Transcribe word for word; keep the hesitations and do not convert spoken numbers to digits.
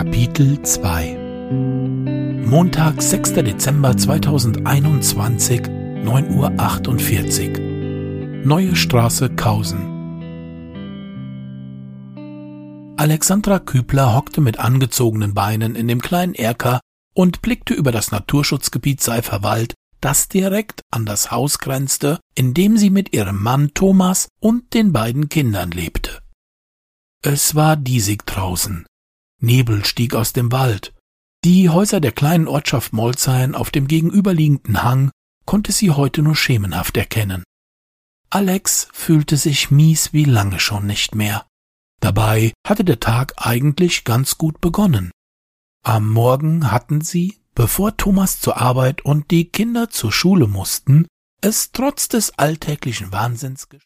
Kapitel zwei. Montag, sechster Dezember zweitausendeinundzwanzig, neun Uhr achtundvierzig. Neue Straße Kausen. Alexandra Kübler hockte mit angezogenen Beinen in dem kleinen Erker und blickte über das Naturschutzgebiet Seiferwald, das direkt an das Haus grenzte, in dem sie mit ihrem Mann Thomas und den beiden Kindern lebte. Es war diesig draußen. Nebel stieg aus dem Wald. Die Häuser der kleinen Ortschaft Molsheim auf dem gegenüberliegenden Hang konnte sie heute nur schemenhaft erkennen. Alex fühlte sich mies wie lange schon nicht mehr. Dabei hatte der Tag eigentlich ganz gut begonnen. Am Morgen hatten sie, bevor Thomas zur Arbeit und die Kinder zur Schule mussten, es trotz des alltäglichen Wahnsinns geschafft,